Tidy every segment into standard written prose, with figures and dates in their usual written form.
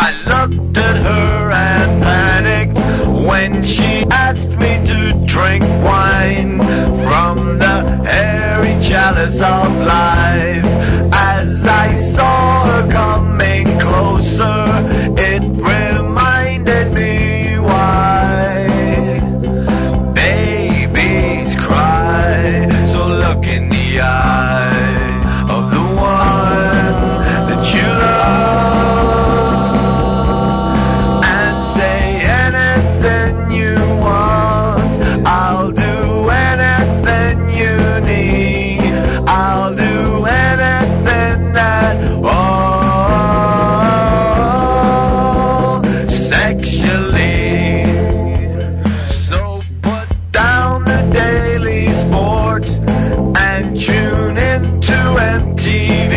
I looked at her and panicked when she asked me to drink wine from the hairy chalice of life. As I saw her coming closer, it reminded me why babies cry. So look in the eye of the one that you love and say anything you want. I'll do anything you need. I'll do anything at all sexually. So put down the daily sport and tune into MTV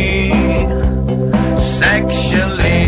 sexually.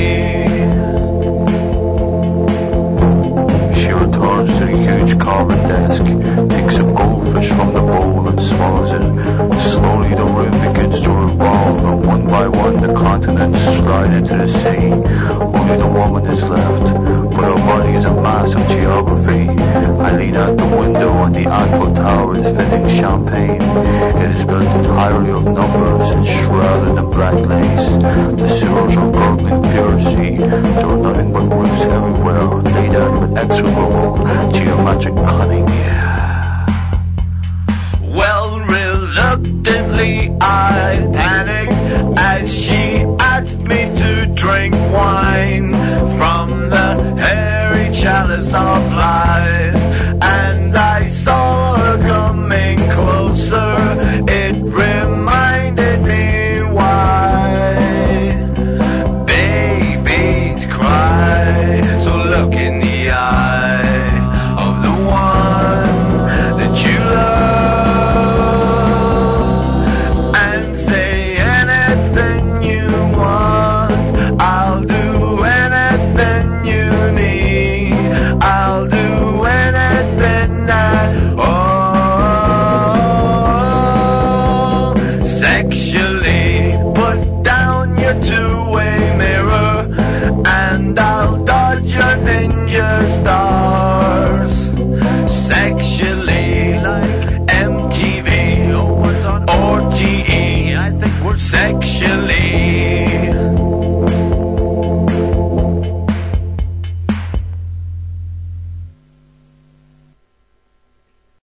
She returns to the huge carving desk, takes a goldfish from the bowl and swallows it. Slowly the room begins to revolve, and one by one the continents slide into the sea. Only the woman is left, but her body is a mass of geography. I lean out the window and the Eiffel Tower is fizzing champagne. It is built entirely of numbers and shrouded in black lace. The sewers are gurgling piracy. There are nothing but roofs everywhere, laid out with execrable geometric cunning. Well, reluctantly I